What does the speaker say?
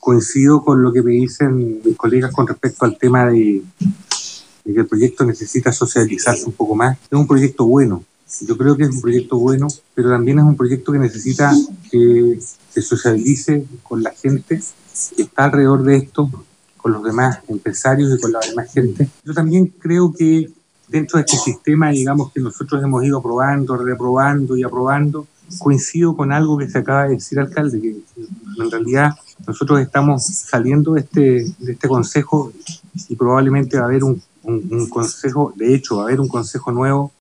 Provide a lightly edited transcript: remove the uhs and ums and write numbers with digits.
Coincido con lo que me dicen mis colegas con respecto al tema de que el proyecto necesita socializarse un poco más. Es un proyecto bueno, yo creo que es un proyecto bueno, pero también es un proyecto que necesita que se socialice con la gente que está alrededor de esto, con los demás empresarios y con la demás gente. Yo también creo que dentro de este sistema, digamos, que nosotros hemos ido aprobando, reprobando y aprobando, coincido con algo que se acaba de decir, alcalde, que en realidad nosotros estamos saliendo de este consejo y probablemente va a haber un consejo, de hecho va a haber un consejo nuevo